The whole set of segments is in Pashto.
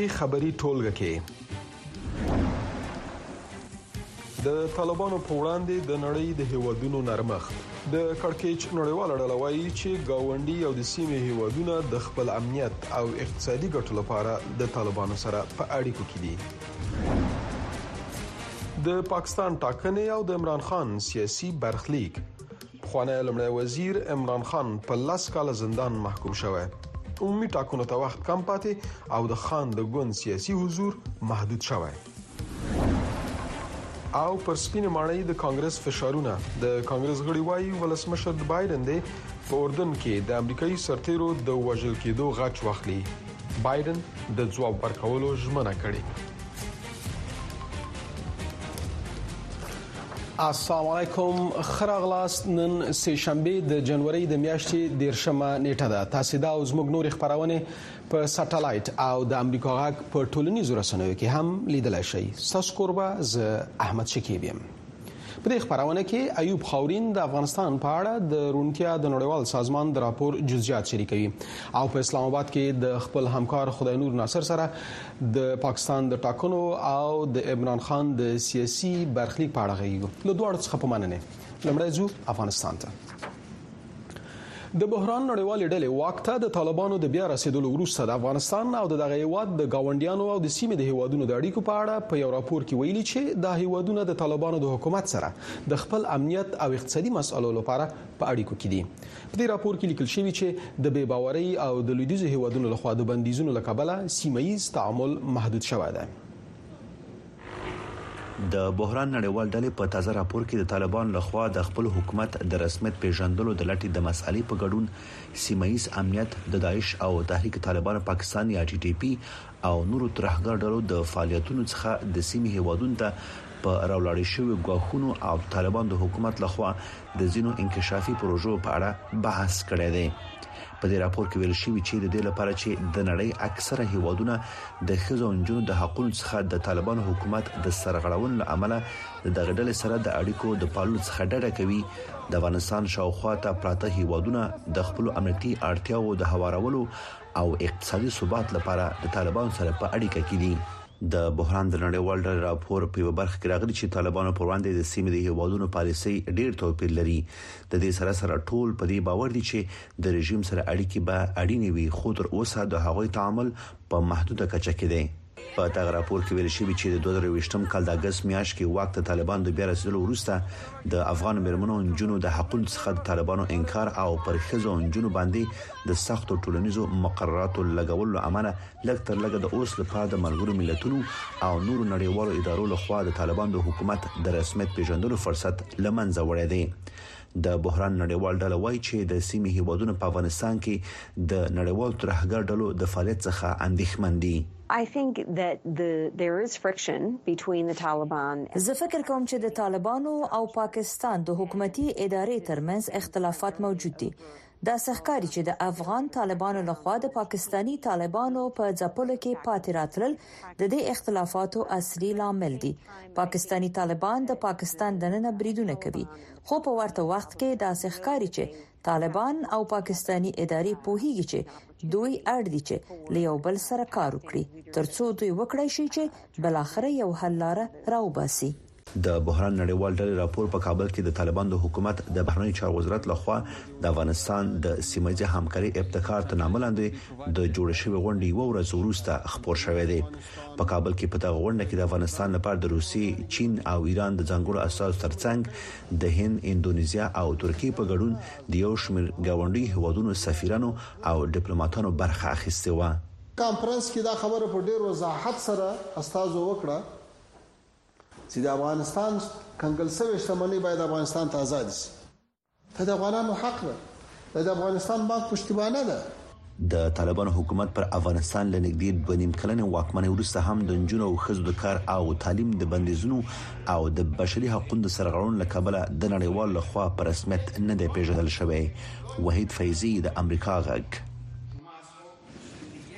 دې خبري ټولګه کې د طالبانو په وړاندې د نړۍ د هیوادونو نرمښت د کړکېچ نړیواله ډله وایي چې گاونډي او د سیمې هیوادونه د خپل امنیت او اقتصادي ګټو لپاره د طالبانو سره په اړیکو کې دي. د پاکستان ټاکنې او د عمران خان سیاسي برخلیک. خوانی لمړی وزیر عمران خان په 10 کال زندان محکوم شوی. عمومي ټاکنو ته وخت کم پاتې او د خان د ګوند سیاسي حضور محدود شوی. او پر سپینه ماڼۍ د کانګرس فشارونه. د کانګرس غړي وایي ولسمشر بایدن دی په اردن کې د امریکایي سرتیرو د وژل کېدو غچ واخلي. بایدن د ځواب ورکولو ژمنه کړې. السلام علیکم. خراغلاست. نن سه شنبه د جنوري د میاشتې 13مه نیټه ده. تاسو دا زموږ نور خبرونه په سټلایټ او د امریکا غاک په ټولنیزو رسنیو کې هم لیدلای شئ. تاسو قربه ز احمد شکیب یم. په دې خبرونه کې ایوب خاورین د افغانستان په اړه د رونتیا د نړیوال سازمان د راپور جزئیات شریکوي او په اسلام آباد کې د خپل همکار خدای نور ناصر سره د پاکستان د ټاکنو او د عمران خان د سیاسي برخلیک په اړه غږیږي. له دوه څخه په مننه لمړی ځو افغانستان ته. د بحران نړیوال ډلې واکته د طالبانو د بیا رسیدلو وروسته د افغانستان او د دغه هیواد د گاونډیانو او د سیمې د هیوادونو د اړیکو په اړه په یو راپور کې ویلي چې د هیوادونو د طالبانو د حکومت سره د خپل امنیت او اقتصادي مسایلو لپاره په اړیکو کې دي. په دې راپور کې لیکل شوی چې د بې باورۍ او د لویدیځو هیوادونو لخوا د بندیزونو له کبله سیمه‌ییز تعامل محدود شوی دی. د بحران نړیوال ډلې په تازه راپور کې د طالبان لخوا د خپل حکومت د رسمیت پیژندلو د لټې د مسالې په ګډون سیمه‌ییز امنیت د داعش او تحریک طالبان پاکستان یا TTP او نورو ترهګر ډلو د فعالیتونو څخه د سیمې هیوادونو ته په راولاړې شوی غواخونو او طالبان د حکومت لخوا د زینو انکشافي پروژو په اړه بحث کړی دی. په دې راپور کې ویل شوی چې د دې لپاره چې د نړۍ اکثره هیوادونه د ښځو او نجونو د حقوقو څخه د طالبان حکومت د سرغړونې له امله د دغه ډلې سره د اړیکو د پاللو څخه ډډه کوي. د افغانستان شاوخوا ته پراته هیوادونه د خپل امنیتي اړتیاو د هوارولو او اقتصادي ثبات لپاره د طالبان سره په اړیکه کې دي. د بحران د نړیوال ډلې راپور په برخه کې راغلي چې طالبانو پر وړاندې د سیمې د هیوادونو پالیسي ډېر توپیر لري. د دې سره ټول په دې باور دي چې د رژیم سره اړیکې به اړینې وي خو تر اوسه د هغوی تعامل په محدوده کچه کې دی. په دغه راپور کې ویل شوی چې د 2023م کال د اگست میاشت کې وخت طالبان د بیا رسیدلو وروسته د افغان مرمنو جنونو د حقوقو څخه د طالبانو انکار او پر ښځو جنونو باندې د سختو ټولنیزو مقرراتو لګولو امانه لږ تر لږه د اوس لپاره د ملګرو ملتونو او نورو نړیوالو ادارو لخوا د طالبان د حکومت د رسمیت پیژندلو فرصت لمنځه وړی دی. د بحران نړیوال ډله وایي چې د سیمې هیوادونو په افغانستان کې د نړیوال ترهګر ډلو د فعالیت څخه اندېښمن دي. I think that there is friction between the Taliban. زه فکر کوم چې د طالبانو او پاکستان د حکومتي ادارې ترمنځ اختلافات موجود دي. دا ښکاري چې د افغان طالبانو لخوا د پاکستانی طالبانو په ځپلو کې پاتې راتلل د دې اختلافاتو اصلي لامل دي. پاکستانی طالبان د پاکستان دننه بریدونه کوي خو په ورته وخت کې دا ښکاري چې طالبان او پاکستانی ادارې پوهیږي چې دوی اړ دي چې له یو بل سره کار وکړي ترڅو دوی وکړي شي چې بل اخر یو حل لاره راوباسي. د بحران نړیوال ډلې راپور په کابل کې د طالبان د حکومت د بهرنی چارو وزارت لخوا د افغانستان د سیمه‌ییز همکاري ابتکار ته ناملاندې د جوړ شوی غونډې یو ورځ وروسته خبر شوې ده. په کابل کې په دغه غونډه کې د افغانستان لپاره د روسي، چین او ایران د ځانګړو اساسو ترڅنګ د هند، اندونیزیا او ترکیې په ګډون د یو شمېر ګاونډي هیوادونو سفیرانو او ډیپلوماټانو برخه اخیستې و. کانفرنس کې دا خبره په ډېر وضاحت سره استازو وکړه چې د افغانستان کنګل شوی شتمنۍ باید افغانستان ته آزاد شي. د افغانانو حق ده. د افغانستان بانک پشتیبانه ده. د طالبانو حکومت پر افغانستان لنګدې 2.5 کلنې واکمنۍ وروسته هم د جنونو او ښځو د کار او تعلیم د بندیزونو او د بشري حقوقو د سرغړونې لکبله د نړیوال لخوا په رسمیت نه دی پیژندل شوی. وحید فیضی د امریکا غږ.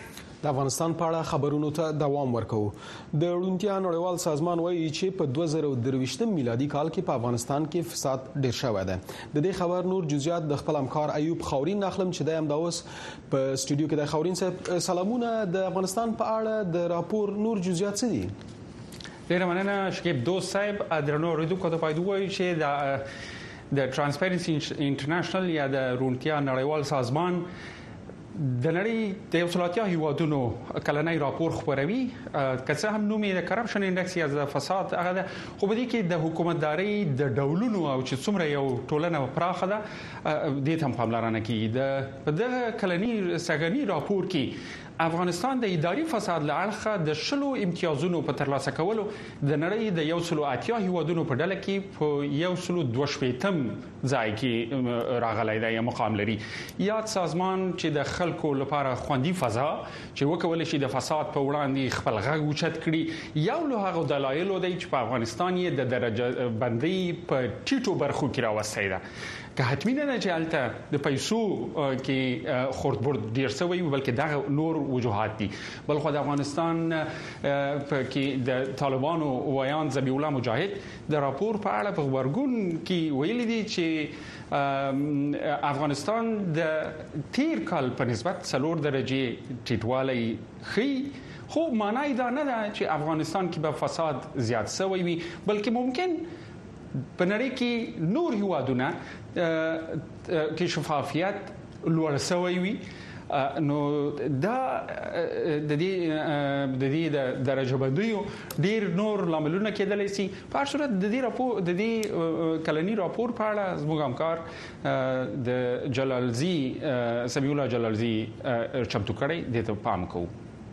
د افغانستان په اړه خبرونو ته دوام ورکوو. د روڼتیا نړیوال سازمان وایي چې په 2023 میلادي کال کې په افغانستان کې فساد ډیر شوی دی. د دې خبر نور جزئیات د خپل همکار ایوب خاورین نخلم چې د امداوس په استودیو کې د خاورین صاحب. سلامونه. د افغانستان په اړه د راپور نور جزئیات څه دي؟ ډیره مننه شکیب دوست صاحب. درنو ریدونکو ته پایدو وایي چې د ترانسپیرنسي انټرنیشنل یا د روڼتیا نړیوال سازمان د نړۍ د 180 هیوادونو کلنۍ راپور خبروي. که څه هم نومې د کرپشن انډکس یا د فساد هغه ده، خو په دې کې د حکومتداري د ډولونو او چې څومره یو ټولنه پراخه ده دې ته هم پاملرنه کیږي. په دغه کلنۍ سګنی راپور کې افغانستان د اداري فساد له اړخه د 10 امتیازونو په ترلاسه کولو د نړۍ د 180 هیوادونو په ډله کې په 122م ځای کې راغلی دی یا مقام لري. یاد سازمان چې د خلکو لپاره خوندي فضا چې وکول شي د فساد په وړاندې خپل غږ اوچت کړي، یو له هغه دلایلو دی چې په افغانستان یې د درجه بندي په ټیټو برخو کې راوستي ده. که حتمی نه چې البته د پیسو کې خردبرد ډیر شوی، بلکې دغه نور وجوهات دي. بل خو د افغانستان کې د طالبانو ویان ذبیح الله مجاهد د راپور په اړه په خبرګون کې ویلي دي چې افغانستان د تیر کال په نسبت 4 درجه ټیټوالی خي، خو معنی دا نه ده چې افغانستان کې به فساد زیات شوی وي، بلکې ممکن په نړۍ کې نور هیوادونه کې شفافیت لوړ شوی وي. نو دا د دې د درجه بندي ډیر نور لاملونه کېدلی شي. په هر صورت د دې کلنی راپور په اړه زموږ همکار د جلالزی سمیع الله جلالزی چمتو کړی، دې ته پام کوو.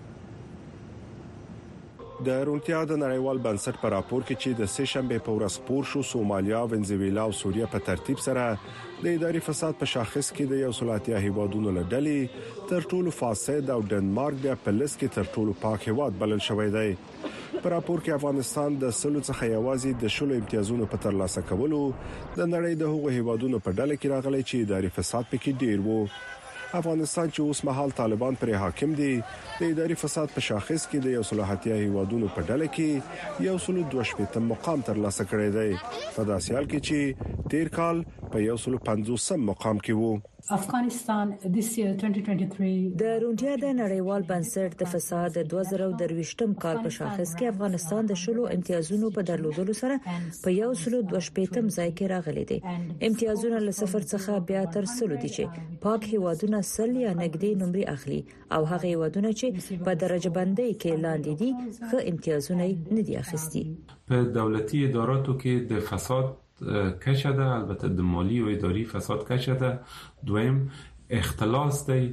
د روڼتیا د نړیوال بنسټ په راپور کې چې د سه شنبه په ورځ خپور شو، سومالیا، وینزویلا او سوریه په ترتیب سره د اداري فساد په شاخص کې د 180 هیوادونو له ډلې تر ټولو فاسد او ډنمارک بیا په لیست کې تر ټولو پاک هیواد بلل شوی دی. په راپور کې افغانستان د سلو څخه یوازې د 10 امتیازونو په ترلاسه کولو د نړۍ د هغو هیوادونو په ډله کې راغلی چې اداري فساد پکې ډیر وو. افغانستان چې اوس مهال طالبان پر حاکم دي د اداري فساد په شاخص کې د 180 هیوادونو په ډله کې 122 مقام ترلاسه کړی دی، په داسې حال کې چې تیر کال په 150 مقام کې وو. افغانستان this year 2023 د روڼتیا د نړیوال بنسټ د فساد 2023م کال په شاخص کې افغانستان د 10 امتیازونو په درلودلو سره په 122م ځای کې راغلی دی. امتیازونه له صفر څخه بیا تر 100 دي چې پاک هیوادونه سل یا نګدي نمرې اخلي، او هغه هیوادونه چې په درجه بندي کې لاندې دي ښه امتیازونه نه دي اخیستي. په دولتي اداراتو کې د فساد کچه ده، البته د مالی او اداري فساد کچه ده. دویم اختلاس دی،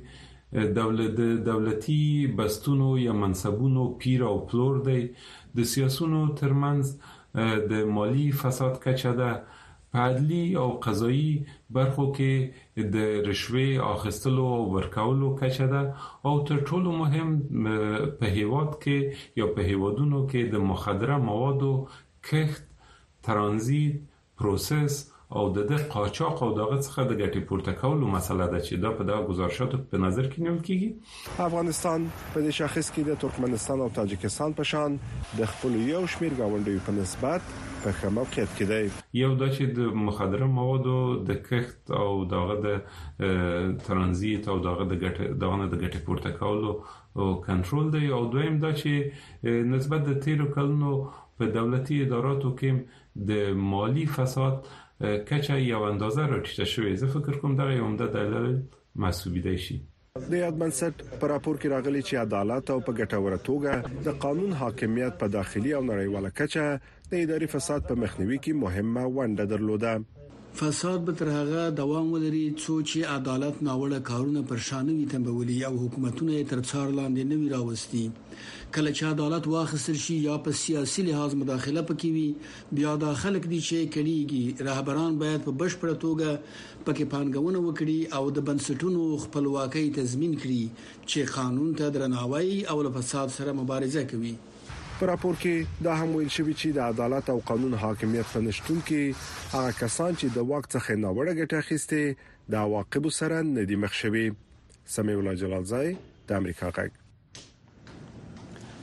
دولتي بستونو یا منصبونو پیر او پلور دی. د سیاسونو ترمنځ د مالی فساد کچه ده. په عدلی او قضایی برخو کې د رشوه اخیستلو او ورکولو کچه ده، او تر ټولو مهم په هیواد کې یا په هیوادونو کې د مخدره موادو کښت، ترانزیت، پروسس او د قاچاق او دغه څخه د ګټې پورته کولو مسله ده چې دا په دغه گزارشاتو په نظر کې نیول کیږي. افغانستان په دې شاخص کې د ترکمنستان او تاجکستان په شان د خپل یو شمیر گاونډیو په نسبت په ښه موقعیت کې دی. یو دا چې د مخدره موادو د کښت او دغه د ترانزیت او دغه د ګټې پورته کولو او کنټرول دی، او دویم دا چې نسبت د تیرو کلونو په دولتي اداراتو کې د مالی فساد کچه یو اندازه راټیټه شوې. زه فکر کوم دا یو عمده دلیل محسوب دی شي. د یاد بنسټ په راپور کې راغلي چې عدالت او په ګټوره توګه د قانون حاکمیت په داخلي او نړیواله کچه د اداري فساد په مخنیوي کې مهمه ونډه درلوده. فساد به تر هغه دوام ولري چې عدالت ناوړه کارونه پر شانوي تنبولي او حکومتونه تر څار لاندې نه وي راوستي. کله چې عدالت واخیستل شي یا په سیاسي لحاظ مداخله پکې وي، بیا د خلک دي چې کړيږي رهبران باید په بشپړه توګه پکې پانګونه وکړي او د بنسټونو خپلواکۍ تضمین کړي چې قانون ته درناوی او له فساد سره مبارزه کوي. په راپور کې دا هم ویل شوی چې د عدالت او قانون حاکمیت په نشټون کې هغه کسان چې د واک څخه ناوړه ګټه اخیسته د عواقب سره ندي مخ شوي. سمیع الله جلالزی، د امریکا غږ.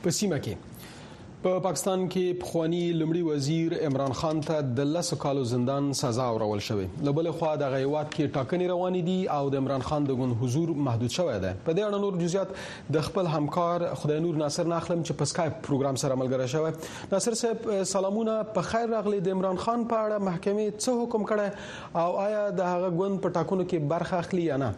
په سیمه کې په پاکستان کې پخوانی لمړي وزیر عمران خان ته د 10 کالو زندان سزا ورکول شوې. لبل خو د غیوات کې ټاکنې روانې دي او د عمران خان د ګوند حضور محدود شوی دی. په دې اړه نور جزئیات د خپل همکار خدای نور ناصر ناخلم چې په سکایپ پروګرام سره ملګری شوی. ناصر صاحب سلامونه، په خیر راغلی. د عمران خان په اړه محکمې څه حکم کړی او آیا د هغه ګوند په ټاکنو کې برخه اخلي یا نه؟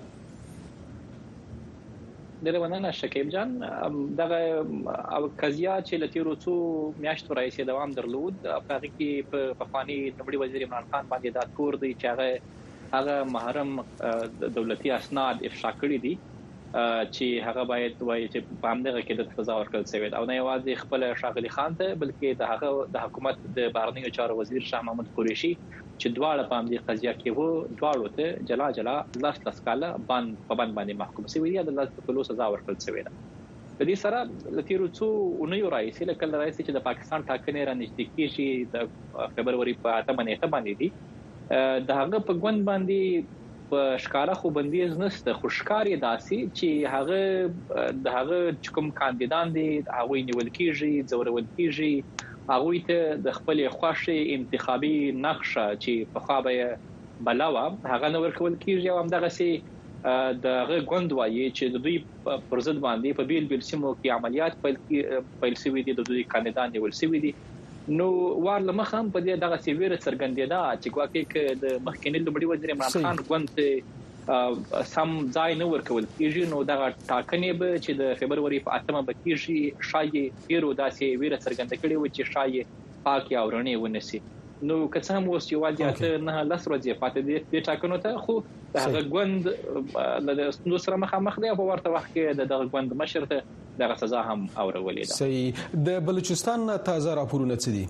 ډېر مننه شکیب جان. دغه قضیه چې لتیرو څو میاشتو راځي دوام درلود، په هغه کې په پخوانی لمړي وزیر عمران خان باندې دا تور دی چې هغه محرم دولتي اسناد افشا کړی دي چې هغه باید وایي چې په همدغه کې د سزا ورکړل شوی او نه یوازې خپل شاغلي خان ته بلکې د هغه د حکومت د بهرنیو چارو وزیر شاه محمود قریشي چې دواړه په همدې قضیه کې وو، دواړو ته جلا 10 کاله باندې محکوم شوی دی، د 10 کلو سزا ورکړل شوی ده. په دې سره لتیرو څو اونیو راځي لکه راځي چې د پاکستان ټاکنې را نږدې کیږي، د فبرवरी په 8 نیټه باندې دي. د هغه په ګوند باندې په ښکارا خو بندیز نشته، خو ښکاری داسي چې هغه کوم کاندیدان دي هغه نیول کیږي، ځورول کیږي، هغه ته د خپل خوښي انتخابي نقشه چې په خابه بلاوه هغه نور کول کیږي او همدغه سي د غوند وایي چې د دوی پر ضد باندې په بیل سیمو کې عملیات پیل شوي دي، د دوی کاندیدان نیول شوي دي. نو وارله مخم په دې دغه سیویره څرګندېدا چې ګواکې ک د مخکنی لمړي وزیر عمران خان ګوند سم ځای نه ورکول کیږي، نو دغه ټاکنې به چې د فبرवरी په 8 به کیږي شایي پیرو داسې ویره څرګنده کړي و چې شایي پاک او رڼې ونسي. نو که څه هم اوس یوازې نه لس ورځې پاتې دي ټاکنو ته، خو هغه ګوند د ستونزو سره مخامخ دی او په ورته وخت کې د ګوند مشر ته دغه سزا هم اورولې ده. صحیح. د بلوچستان تازه راپورونه څه دي؟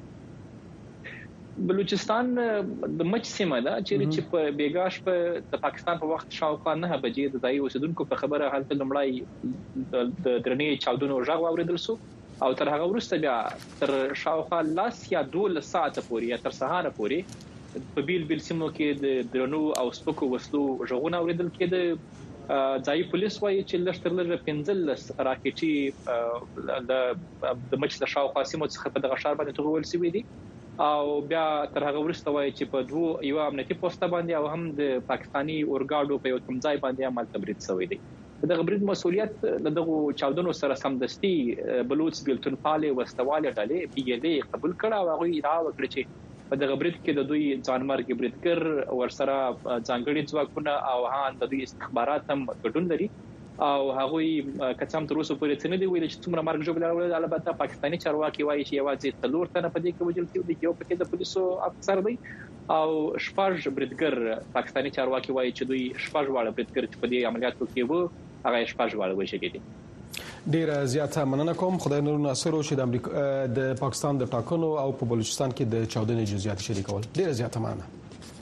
بلوچستان د مچ سیمه ده چې په بیګاش په د پاکستان په وخت شاوخوا 9 بجې د ځای اوسیدونکو په خبره حالت لمړی د درنې چاودنو ژغ اوریدل شو او تر هغه وروسته بیا تر شاوخوا 10 یا 12 ساعت پورې یا تر سهار پورې په بیل سیمو کې د درنو او سپکو وسلو ژغونه اوریدل کېده. ځای پولیس وایي چې لږ تر لږه 15 راکټي د مچ د شاوخوا سیمو څخه په دغه ښار باندې توغول شوي دي او بیا تر هغه وروسته وایي چې په یو امنیتي پوسټ باندې او هم د پاکستانی اورګاډو په یو ځای باندې عمل تبرید شوی دی. دغه برید مسؤلیت دغه چاودنو سره سمدستي بلوچ بیلتون پاله وستواله ډلې پیګلې قبول کړه او هغه دا وکړي چې په دغه برید کې د دوی ځانمرګ بریدګر ورسره ځانګړي ځواکونه او هان د دوی استخبارات هم ګډون لري او هغه کڅام تر اوسه پورې څنګه دی ویل چې څومره مرګ جوړول. البته پاکستاني چارواکي وایي چې یوازې 3 تنه په دې کې وجل شوي دي، یو پکې د پولیسو افسر دی او شپږ بریدګر پاکستاني چارواکي وایي چې دوی شپږ واړه بریدګر چې په دې عملیاتو کې وو هغه شپږ واړه وشي دي. ډیر زیاته مننه کوم. خدای نور ناصر او چې د امریکا د پاکستان د ټاکنو او په بلوچستان کې د چاودنې جزئیات شریکول. ډیر زیاته مننه.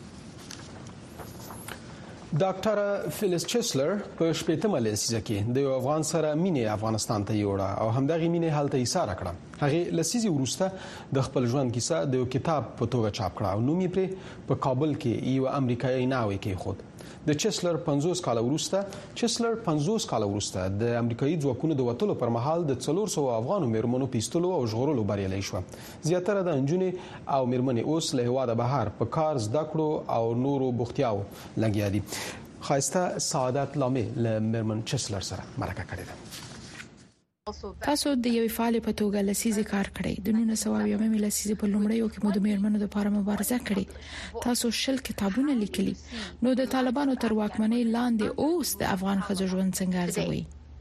ډاکټر فیلس چیسلر په شپږمه لسیزه کې د افغان سره مینه افغانستان ته یوړه او همدغه مینه حالت ایثار کړه. هغه لسیزه ورسته د خپل ژوند کیسه د کتاب په توګه چاپ کړه او نوم یې په کابل کې یو امریکایي ناوې کې خود. د چیسلر 50 کال وروسته د امریکایي ځواکونو د وټلو پر مهال د 400 افغانو مرمنو پیستلو او ژغورلو بریالي شو. زیاتره د انجونې او مرمنې اوس له هواده بهر په کار زده کړو او نورو بوختیاو لګیا دي. خاصه سعادت لامه له مرمن چیسلر سره مرکه کړې ده. تاسو د یوې فعال په توګه لسیزه کار کړی، د 1901 لسیزه په لومړیو کې مو د میرمنو لپاره مبارزه کړې، تاسو 10 کتابونه لیکلي. نو د طالبانو تر واکمنۍ لاندې اوس د افغان ښځو ژوند څنګه ارزوي؟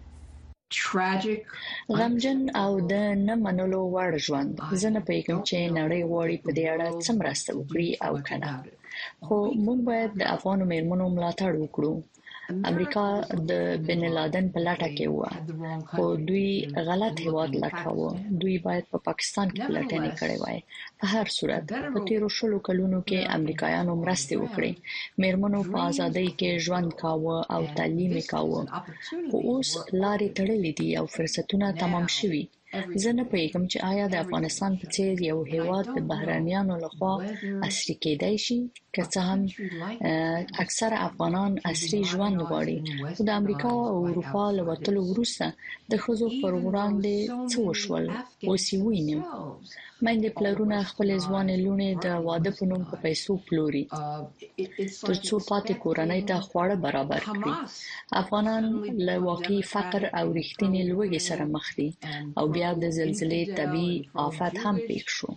غمجن او د نه منلو وړ ژوند. زه نه پوهیږم چې نړۍ غواړي په دې اړه څه مرسته وکړي او کنه، خو موږ باید د افغان میرمنو ملاتړ وکړو. امریکا د بن لادن په لټه کې و، خو دوی غلط هیواد لټاوه. دوی باید په پاکستان کې پلټنې کړې وای. په هر صورت په تیرو 10 کلونو کې امریکایانو مرسته وکړې، میرمنو په ازادۍ کې ژوند کاوه او تعلیم کاوه، خو اوس لارې تړلې دي او فرصتونه تمام شوي. زه نه پوهیږم چې آیا د افغانستان په څیر یو هیواد د بهرانيانو لخوا عصري کېدای شي که څه هم اکثر افغانان عصري ژوند غواړي خو د امریکا او اروپا له وتلو وروسته د ښځو پر وړاندې څه وشول اوس یې وینم مېندې پلرونه خپل ځوان لونې د واده په نوم په پیسو پلوري ترڅو پاتې کورنۍ ته خواړه برابر کړي افغانان له واقعي فقر او رښتینې لوږې سره مخ دي او بیا د زلزلې طبيعي آفت هم پیښ شو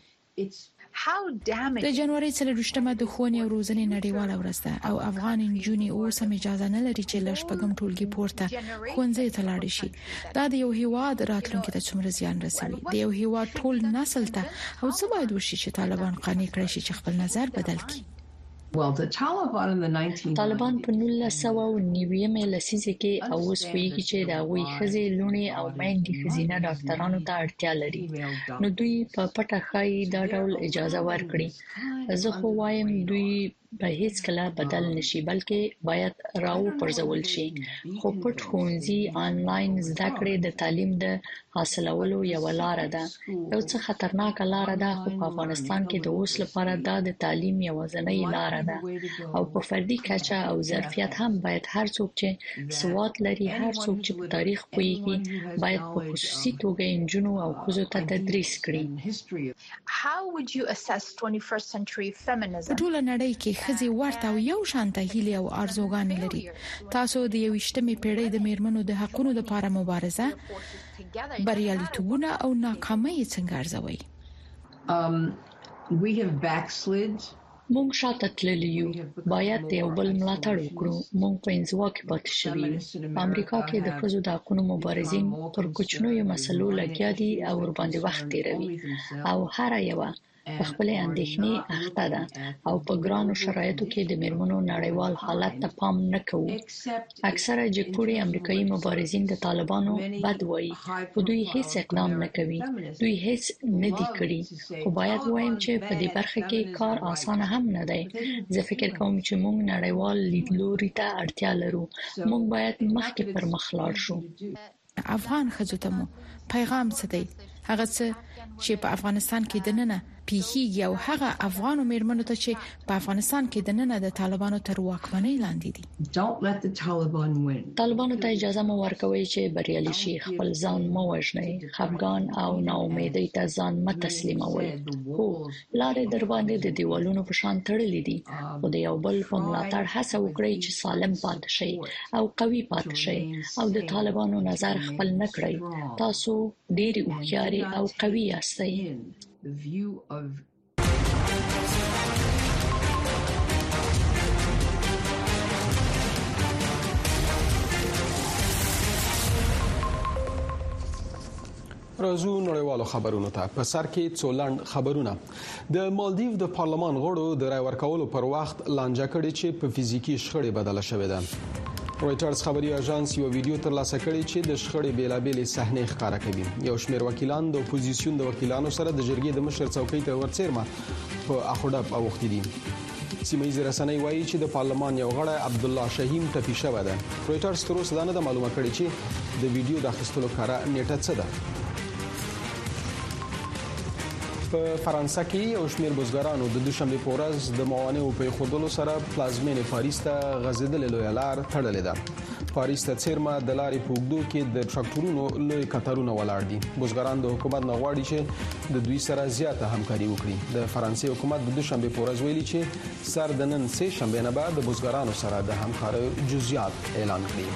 د جنوري 23مه د ښوونې او روزنې نړیواله ورځ ده او افغان نجونې اوس هم اجازه نه لري چې له شپږم ټولګي پورته ښوونځي ته لاړ شي دا د یو هیواد راتلونکي ته څومره زیان رسوي د یو هیواد ټول نسل ته او څه باید وشي چې طالبان قانع کړي چې خپل نظر بدل کړي طالبان په 1990 لسیزه کې او اوس ویږي چې د هغوی ښځې لونې او میندې ښځینه ډاکټرانو ته اړتیا لري نو دوی په پټه ښایي دا ډول اجازه ورکړي زه خو وایم دوی به هیڅ کله بدل نشي بلکې باید راو پرځول شي خو پټ ښوونځي آنلاین زده کړې د تعلیم د حاصلولو یو لار ده یو څه خطرناک لار ده خو په افغانستان کې د اوس لپاره دا د تعلیم یو ځنۍ لار ده او په فردي کچه او ظرفیت هم باید هر څوک چې سواد لري هر څوک چې په تاریخ پوهیږي باید په خصوصي توګه انجونو او ښځو ته تدریس کړي په ټول نړۍ کې ښځې ورته او یو شانته هیلې او ارزوګانې لري تاسو د 21مې پیړۍ د میرمنو د حقوقو لپاره مبارزه بریالیتوبونه او ناکامۍ څنګه ارزوي مونږ شاته تللی یو باید د یو بل ملاتړ وکړو مونږ په انزوا کې پاتې شوي په امریکا کې د ښځو د حقوقو مبارزین پر کوچنیو مسلو لګیا دي او ورباندې وخت تیروي او هر یو په خپل اندېښنې اخته ده او په ګرانو شرایطو کې د میرمنو نړیوال حالت ته پام نه کوي اکثره جګپوړي امریکایي مبارزین د طالبانو بد وایي خو دوی هیڅ اقدام نه کوي دوی هیڅ نه دي کړی خو باید وایم چې په دې برخه کې کار اسانه هم نه دی زه فکر کوم چې موږ نړیوال لیدلوري ته اړتیا لرو موږ باید مخکې پر مخ لاړ شو افغان ښځو ته مو پیغام څه دی هغه څه چې په افغانستان کې دننه پیخیږي او هغه افغان میرمنو ته چې په افغانستان کې دننه د طالبانو تر واکمنۍ لاندې دي طالبانو ته اجازه مو ورکوي چې بریالي شي خپل ځان مو وژني خفګان او ناامیدۍ ته ځان مه تسلیموي خو لارې در باندې د دیوالونو په شان تړلې دي او د یو بل په ملاتړ هڅه وکړئ چې سالم پاتې شئ او قوي پاتې شئ او د طالبانو نظر خپل نه کړئ تاسو ډېری هوښیاري او قوي یاستئ The view of راځو نړیوالو خبرونو ته په سر کې څولند خبرونه د مالدیو د پارلمان غړو د رای ورکولو پر وخت لانجه کړې چې په فزیکی شخړې بدله شوې ده رويټرز خبري اژانس یو ویډیو ترلاسه کړی چې د شخړې بیلابېلې صحنې ښکاره کوي یو شمېر وکیلان د اپوزیسیون د وکیلانو سره د جرګې د مشر څوکۍ ته ورڅېرمه په اخوډب اوختي دي سیمه‌ییزې رسنۍ وایي چې د پارلمان یو غړی عبد الله شهیم ټپي شوی دی رويټرز تر اوسه دا نه معلومه کړې چې د ویډیو د اخیستلو کاره نیټه څه ده په فرانسه کې یو شمېر بزګرانو د دوشنبه په ورځ د موانعو په خودلو سره پلازمینې پاریس ته غځېدلې لویه لار تړلې ده پاریس ته څیرمه د لارې په اوږدو کې د ټراکټورونو لوی قطارونه ولاړ دي بزګران د حکومت نه غواړي چې د دوی سره زیاته همکاري وکړي د فرانسې حکومت د دوشنبه په ورځ ویلي چې سر د نن سه شنبه نه بعد د بزګرانو سره د همکارۍ جزئیات اعلان کړي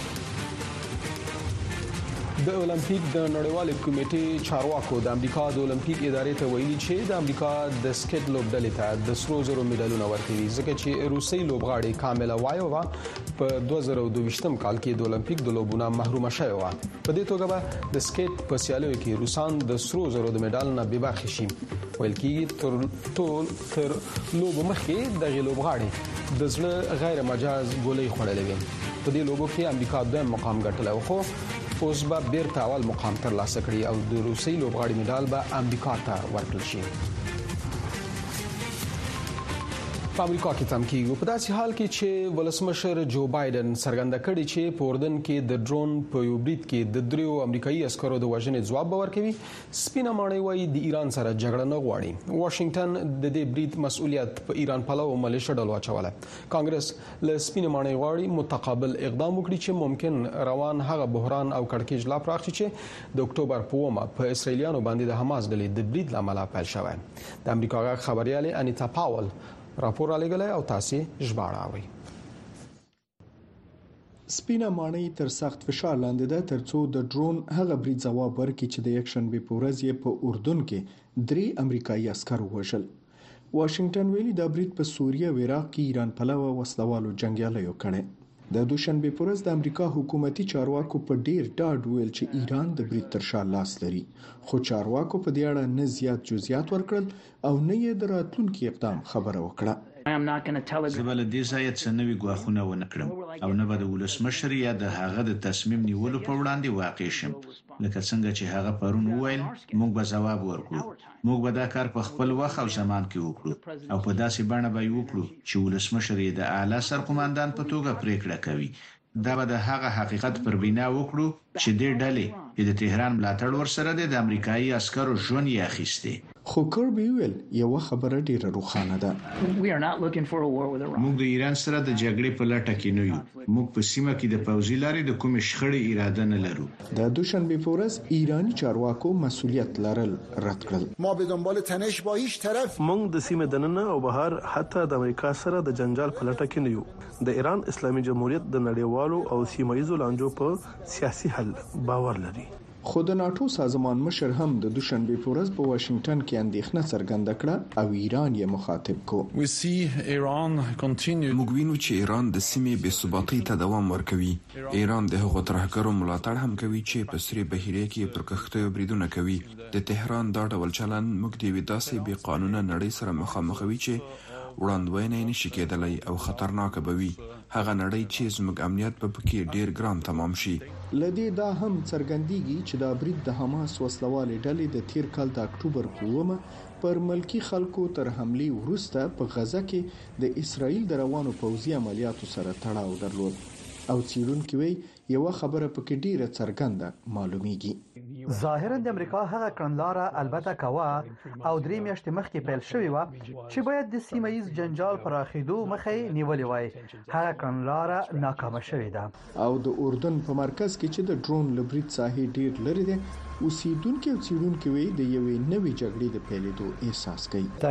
د اولمپیک د نړیوال کمیټې چارواکو د امریکا د اولمپیک ادارې ته ویلي چې د امریکا د سکیټ لوبډلې ته د سرو زرو میډالونه ورکوي ځکه چې روسي لوبغاړې کاملا وایووا په 2022 کال کې د اولمپیک د لوبونو محرومه شوې و په دې توګه به د سکیټ په سیالیو کې روسان د سرو زرو د میډال نه بې برخې شي ویل کېږي تر لوب مخکې د لوبغاړې د زړه غیر مجاز ګولۍ خوړلې وې په دې لوبو کې امریکا دویم مقام ګټلی خو اوس به بیرته اول مقام ترلاسه کړي او د روسي لوبغاړي میډال به امریکا ته ورکړل شي په امریکا کې تم کیږي په داسې حال کې چې ولسمشر جو بایدن څرګنده کړې چې په اردن کې د ډرون په یو برید کې د دریو امریکایي عسکرو د وژنې ځواب ورکوي. سپینه ماڼۍ وايي د ایران سره جګړه نه غواړي. واشنگټن د دې برید مسؤلیت په ایران پلو ملیشه ډلو اچوله. کانګرس له سپینه ماڼۍ غواړي متقابل اقدام وکړي چې ممکن روان هغه بحران او کړکېچ لا پراخ شي چې د اکتوبر په ومه په اسرایلیانو باندې د حماس ډلې د برید لامل پیل شوی. د امریکا غا خبرياله انیتا پاول راپور علیګلې او تاسو ژباړاوي. سپینه ماڼۍ تر سخت فشار لاندې ده ترڅو د ډرون هغه برید ځواب ورکړي چې د یکشنبه په ورځ یې په اردن کې 3 امریکایي عسکر وژل. واشنگټن ویلي دا برید په سوریه او عراق کې ایران پلوه وسلوالو جنگیالیو کړي. د دوشنبه په ورځ د امریکا حکومتي چارواکو په ډیر ډاډ ویل چې ایران د برید تر شا لاس لري، خو چارواکو په دې اړه نه زیات جزئیات ورکړل او نه یې د راتلونکي اقدام خبره وکړه. زه به له دې ځایه څه نوي ګواښونه ونه کړم او نه به د ولسمشر یا د هغه د تصمیم نیولو په وړاندې واقع شم. لکه څنګه چې هغه پرون وویل موږ به ځواب ورکړو. موږ به دا کار په خپل وخت او زمان کې وکړو او په داسې بڼه به یې وکړو چې ولسمشر یې د اعلی سرقومندان په توګه پریکړه کوي. دا به د هغه حقیقت پر بنا وکړو چې د ډلې چې د تهران ملاتړ ورسره د امریکایي عسکرو ژوند یې اخیسته. خو کربي ویل یو خبره ډیره روښانه ده. موږ د ایران سره د جګړې په لټه کې نه یو. موږ په سیمه کې د پوځي لارې د کوم شخړې اراده نه لرو. د دوشنبه په ورځ ایرانی چارواکو مسؤلیت لرل رد کړل. ما به دنبال تنش با هیچ طرف موږ د سیمه دننه او بهر حتی د امریکا سره د جنجال په لټه کې نه یو. د ایران اسلامي جمهوریت د نړیوالو او سیمایي لانجو په سیاسي حل باور لري. خو د ناتو سازمان مشر هم د دوشنبه په ورځ په واشنگټن کې اندېښنه څرګنده کړه او ایران یې مخاطب کو. موږ وینو چې ایران د سیمې بې ثباتۍ ته دوام ورکوي. ایران د هغو ترهګرو ملاتړ هم کوي چې په سری بحیره کې پر کښتیو بریدونه کوي. د تهران دا ډول چلند موږ د وېداسې بې قانونه نړۍ سره مخامخوي چې وړاندوینه نشي کېدلی او خطرناک به وي. هغه نړۍ چې زموږ امنیت په پکې ډیر ګران تمام شي. لدی دا هم څرګندېږي چې دا برید د حماس وسلوالې ډلې د تیر کال د اکتوبر په ومه پر ملکی خلکو تر حمله وروسته په غزه کې د اسرایل د روانو پوځي عملیاتو سره تړاو درلود او څېړونکي وایي یو خبره پکې ډیره څرګنده معلومیږي. ظاهرا د امریکا هغه کړنلاره البته کوا او درې میاشتې مخکې پیل شوې و چې باید د سیمایي جنجال پراخېدو مخې نیولې وای. هغه کړنلاره ناکامه شوې ده او د اردن په مرکز کې چې د ډرون لبرید ساحې ډیر لري دي اوسیدونکو او څېړونکو وایي د یوې نوې جګړې د پیلېدو احساس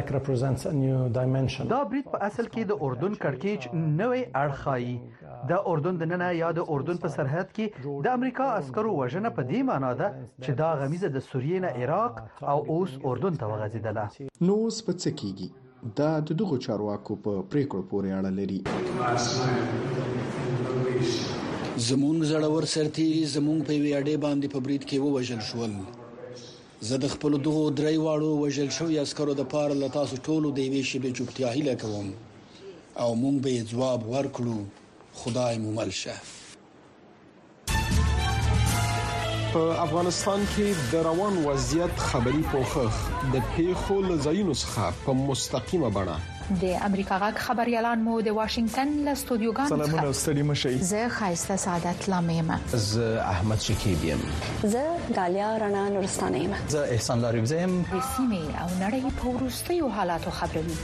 کوي. دا برید په اصل کې د اردن کړکېچ نوې اړخایي. د اردن د ننه یا د اردن په سرحد کې د امریکا عسکرو وژنه په دې معنی ده چې دا غمیزه د سوریې نه عراق او اوس اردن ته وغځیدله. نو سپڅکیږي دا د دغو چارواکو په پریکړو پورې اړه لري. زمونږ زړور سرتیري زمونږ په ویاړې باندې په برید کې ووژل شول. زه د خپل دغو درې واړو وژل شوی عسکرو د پاره له تاسو ټولو د یوې شیبې چوپتیا هیله کوم او مونږ به ځواب ورکړو. خدای مو مل شه. په افغانستان کې د روان وضعیت خبري پوښښ د پیښو لزاینو څخه په مستقیمه بڼه د امریکا غږ خبريالان مو د واشنگټن له استودیوګانو سلامونه ستړي مشي. زه خایسته سعادت لامیم. زه احمد شکیب یم. زه غالیا رڼا نورستانه یم. زه احسان لاریوزه یم. د سیمې او نړۍ په وروستیو حالاتو خبروي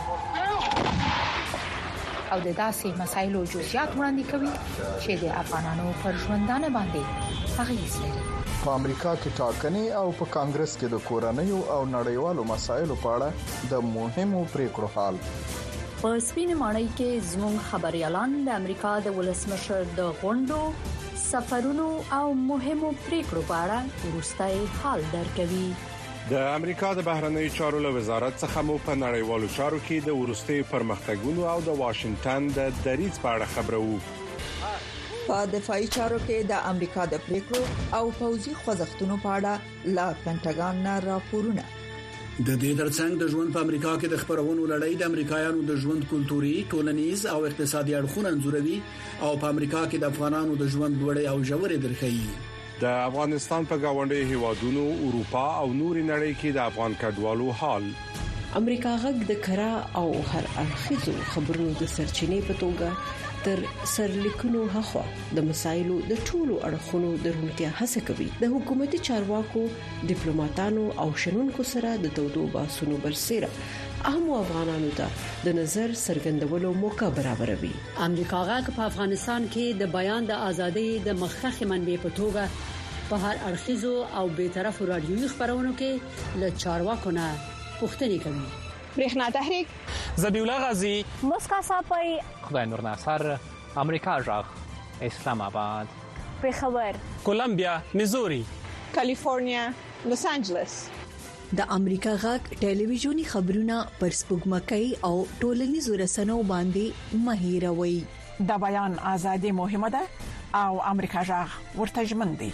او د داسې مسایلو جزئیات وړاندې کوي چې د افغانانو پر ژوندانه باندې اغیز لري. په امریکا کې ټاکنې او په کانګرس کې د کورنیو او نړیوالو مسایلو په اړه د مهمو پریکړو حال. په سپینه ماڼۍ کې زموږ خبريالان د امریکا د ولسمشر د غونډو، سفرونو او مهمو پریکړو په اړه وروستي حال درکوي. د امریکا د بهرنی چارو له وزارت څخه مو په نړیوالو چارو کې د ورستي پرمختګونو او د واشنگټن د دریځ په اړه خبرو. په دفاعي چارو کې د امریکا د پریکړو او پوځي خوځښتونو په اړه لا پینټاګان نه راپورونه. د دې ترڅنګ د ژوند په امریکا کې د خبرونو لړۍ د امریکایانو د ژوند کلتوري، ټولنیز او اقتصادي اړخونه انځوروي او په امریکا کې د افغانانو د ژوند لوړې او ژورې درخې. د افغانستان په گاونډي هیوادونو، اروپا او نوري نړۍ کې د افغان کډوالو حال. امریکا غږ د کرا او هر اړخیزو خبرونو د سرچینې په توګه تر سرلیکونو هغه د مسایلو د ټولو اړخونو د روڼتیا هڅه کوي. د حکومتي چارواکو، ډیپلوماټانو او شنونکو سره د تودو بحثونو برسېره اهم افغانانو ته د نظر څرګندولو موقع برابروي. امریکا غږ په افغانستان کې د بیان د ازادۍ د مخکښ منبع په توګه په هر اړخیزو او بی‌طرفو رادیوي خبرونو کې له چارواکو نه پوښتنې کوي. برېښنا تحریک، ذبیح الله غازی، مسکا صافی، خدای نور ناصر، امریکا غږ، اسلام آباد، پېښور، کولمبیا، میزوري، کالیفورنیا، لوس انجلس. د امریکا غږ ټلویزیونی خبرونه پر سپوږمکۍ او ټولنیزو رسنیو باندې مهیروي. د بیان ازادي مهمه ده او امریکا غږ ورته ژمن دی.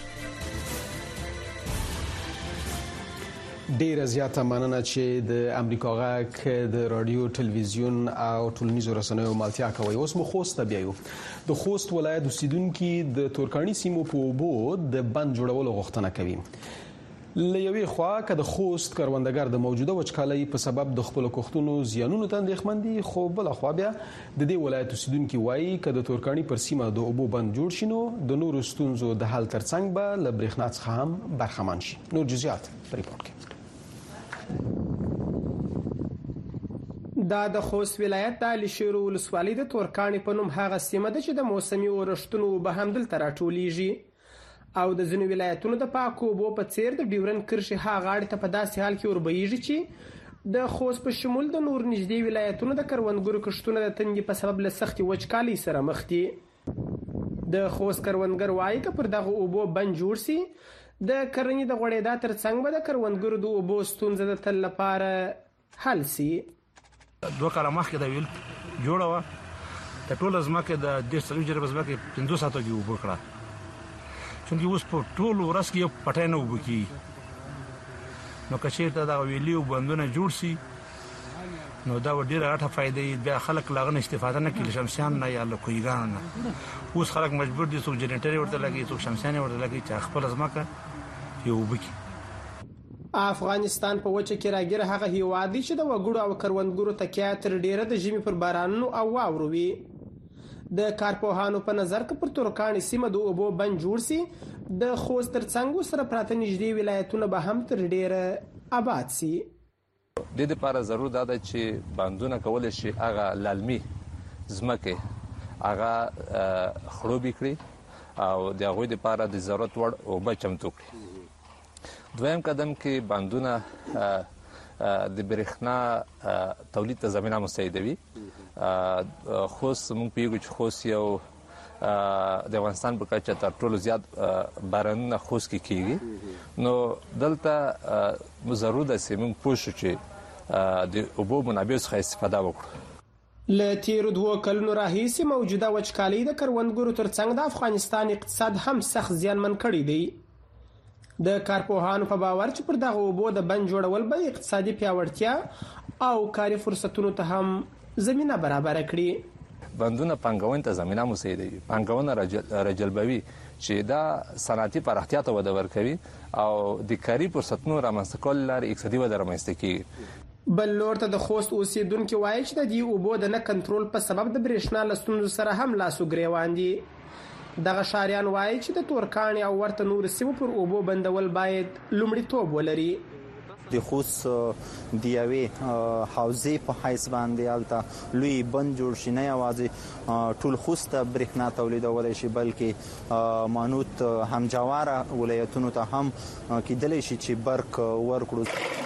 ډیره زیاته مننه چې د امریکا غږ د رادیو، ټلویزیون او ټولنیزو رسنیو ملاتړ کوي. اوس مو خوست ته بیایو. د خوست ولایت اوسیدونکو د تورکانی سیمو په اوبو د بند جوړولو غوښتنه کوي. لېوي خوا که د خوست کروندګر د موجوده وچکالۍ په سبب د خپل کوښتونو زیانونو ته اندېښمن دي، خو بل خوا بیا د دې ولایت اوسیدونکو وایي که د تورکانی پر سیمه د اوبو بند جوړ شي نو د نورو ستونزو د حل ترڅنګ به له برېښنا څخه هم برخمن شي. نور جزئیات په ریپورت کې. دا د خوست ولایت د علشیرو ولسوالۍ د تورکانی په نوم هغه سیمه ده چې د موسمي اورښتونو به هم دلته راټولیږي او د ځینو ولایتونو د پاکو اوبو په څیر د ډیورن کرښې هغه غاړې ته په داسې حال کې وربهیږي چې د خوست په شمول د نور نږدې ولایتونو د کروندګرو کښتونه د تنګي په سبب له سختې وچکالۍ سره مخ دي. د خوست کروندګر وایي که پر دغه اوبو بند جوړ سي د کرنې د غوړېدا ترڅنګ به د کروندګرو د اوبو ستونزه د تل لپاره حل سي. 2 کاله مخکې دا ویل جوړه وه، د ټوله ځمکې د 1.5 جریبه ځمکې 5 ساعتو کې اوبه کړه، چونکې اوس په ټولو ورځ کې یو پټی نه اوبه کېږي. نو که چېرته دغه ویلي او بندونه جوړ سي نو دا به ډېره غټه فایده وي. بیا خلک له هغه نه استفاده نه کوي، له شمسیانو نه یا له کوهیګانو نه. اوس خلک مجبور دي څوک جنریټر ورته لګوي، څوک شمسیان ورته لګوي چې خپله ځمکه یې اوبه کړي. افغانستان په وچه کې راګیر هغه هیواد دی چې د وګړو او کروندګرو تکیه تر ډیره د ژمي پر بارانونو او واورو وي. د کارپوهانو په نظر که پر تورکانی سیمه د اوبو بند جوړ سي د خوست ترڅنګ سره پراته نږدې ولایتونه به هم تر ډیره آباد سي. د دې لپاره ضرور ده چې بندونه کول شي هغه لالمي ځمکه هغه خړوبې کړي او د هغوی لپاره د ضرورت وړ اوبه چمتو کړي. دویم قدم کې بندونه د برېښنا تولید ته زمینه مساعدوي. خوست موږ پیږو چې خوست یو د افغانستان په کچه تر ټولو زیات بارانونه خوست کې کیږي. نو دلته ضرور ده چې موږ پوه شو چې د اوبو منابعو څخه استفاده وکړو. له تیرو 2 کلونو راهیسې موجوده وچکالۍ د کروندګرو ترڅنګ د افغانستان اقتصاد هم سخت زیانمن کړی دی. د کارپوهانو په باور چې پر دغه اوبو د بند جوړول به اقتصادي پیاوړتیا او کاري فرصتونو ته هم زمينه برابر کړي. بندونه پانګونې ته زمينه مساعدوي، پانګونه راجلبوي چې دا صنعتي پراختیا ته وده ورکوي او د کاري فرصتونو رامنځته کول لپاره اقتصادي وده رامنځته کوي. بل لور ته د خوست اوسیدونکو وایي چې د دې اوبو د نه کنټرول په سبب د برېښنا لستونزو سره هم لاسو ګریوان دي. دغه شاریان وایي چې د تورکانی او ورته نور سیمو پر اوبو بندول باید لومړیتوب ولري. د خوست د یوې حوزې په حیث باندې الته لوی بند جوړ شي، نه یوازې ټول خوست ته برېښنا تولیدولی شي بلکې مانوت همجواره ولایتونو ته هم کېدلی شي چې برق ورکړو.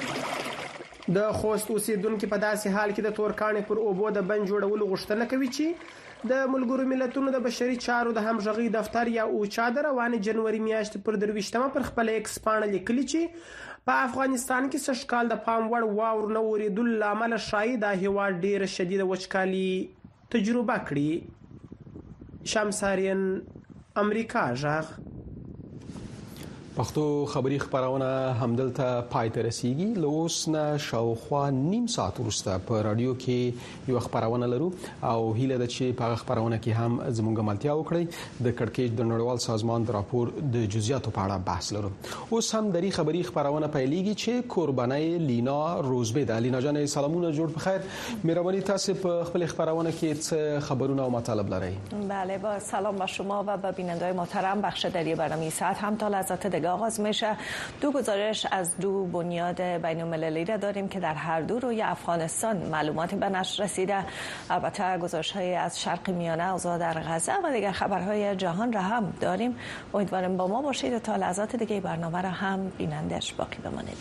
د خوست اوسیدونکو په داسې حال کې د تورکانی پر اوبو د بند جوړولو غوښتنه کوي چې د ملګرو ملتونو د بشري چارو د همغږي دفتر یا اوچا د روانې جنوري میاشتې پر 23 پر خپل ایکس پاڼه لیکلي چې په افغانستان کې سږکال د پام وړ واور نه ورېدل لامل شایي د هیواد ډیره شدیده وچکالي تجربه کړي. شمسارین، امریکا غږ. پښتو خبری خبرونه همدلته پای ته رسیدي. لوس نه شاوخوا نیم ساعت وروسته په رادیو کې یو خبرونه لرو او هیله ده چې په خبرونه کې هم زموږ ملتیا وکړي. د کڑکېچ د نړیوال سازمان د راپور د جزئیاتو په اړه بحث لرو. اوس هم د خبری خبرونه پیلېږي چې قرباني لینا روزبه ده. لینا جان سلامونه، جوړ بخیر. مهرباني تاسو په خپل خبرونه کې څه خبرونه او مطالب لرئ؟ بله، با سلام به شما و به بینندگان محترم. بخش دری برنامه ساعت هم تا لحظات دیگه آغاز میشه. دو گزارش از دو بنیاد بین‌المللی را داریم که در هر دو روی افغانستان معلوماتی به نشر رسیده. البته گزارش‌های از شرق میانه، اوضاع در غزه و دیگر خبرهای جهان را هم داریم. امیدوارم با ما باشید تا لحظات دیگه برنامه را هم بینندش باقی بمانید.